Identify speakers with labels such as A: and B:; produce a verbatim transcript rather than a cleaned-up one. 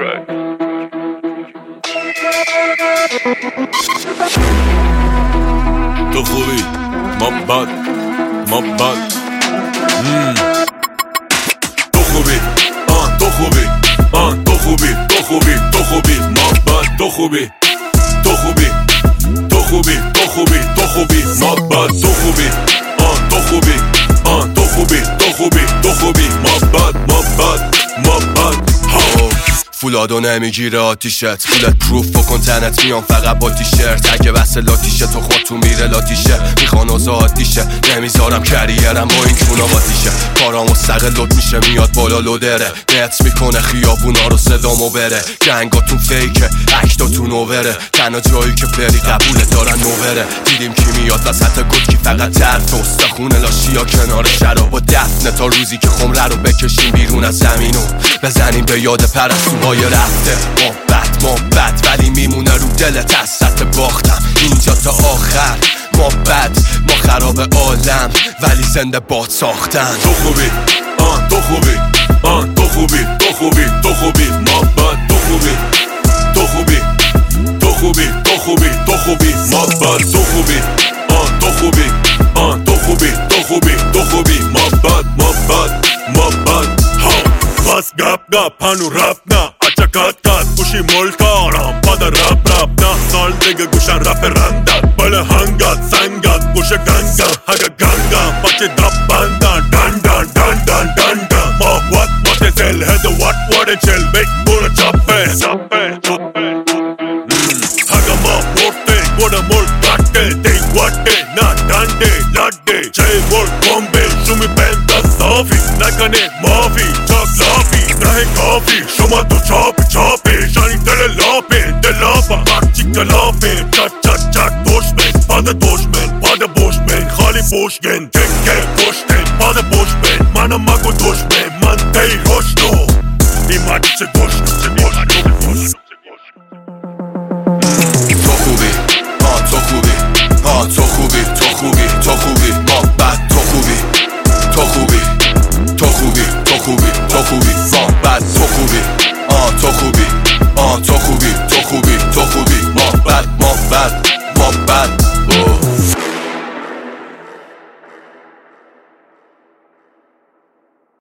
A: track.
B: تو خوبی ما بد ما بد تو خوبی آن تو خوبی آن تو خوبی تو خوبی تو خوبی ما بد تو خوبی تو خوبی تو خوبی تو خوبی تو خوبی ما بد تو خوبی آن تو خوبی آن تو خوبی تو خوبی تو خوبی ما بد ما بد ما بد فولادو نمیگیره آتیشت فولت پروف بکن تنت میان فقط با تیشرت اگه بس لاتیشه تو خود تو میره لاتیشه میخوان آزاد دیشه نمیذارم کریرم با این کونا باتیشه کارا مستقل لود میشه میاد بالا لودره نت میکنه خیابونا رو صدامو بره گنگاتون فیکه اکتاتون نوبره تنها جایی که بری قبوله دارن نوبره دیدیم کی میاد وسط گد کی فقط ترف استخونه لاشیا کنار شراب و دفنه تا روزی که خمره رو بکشیم بیرون از زمینو بزنیم به یاد پرستو های رفته ما بد ما بد ولی میمونه رو دلت از سطح باختم اینجا تا آخر ما بد ما خراب عالم ولی زنده باد ساختن تو خوبی آن تو خوبی آن تو خوبی تو خوبی تو خوبی ما بد تو خوبی تو خوبی تو خوبی تو خوبی تو خوبی ما بد تو خوبی آن تو خوبی آن تو خوبی تو خوبی تو خوبی ما بد ما بد ما بد بس گپ گپ هنو رپ نه اچکت کت گوشی ملکارم پاد رپ رپ نه سال دیگه گوشن رپ رندت بله هنگت سنگت گوش گنگم هگه گنگم بچه دپ بندن دن دن دن دن دن دن ما وات وات تل هد وات وات چل بیک بورا چپه چپه هگه ما ورته گوڑا مول کٹه دی واته نا دنده لده چه مول بومبه شومی بند صافی نکنه مافی چاک لافی نه کافی شما تو چاپ چاپی شانی دل لاپی دل لاپا هرچی کلافی چت چت چت دوشمن پاد دوشمن پاد بوشمن خالی بوشگن تک تک دوشتن پاد بوشمن منم مگو دوشمن من تی روشنو این مچه دوشنو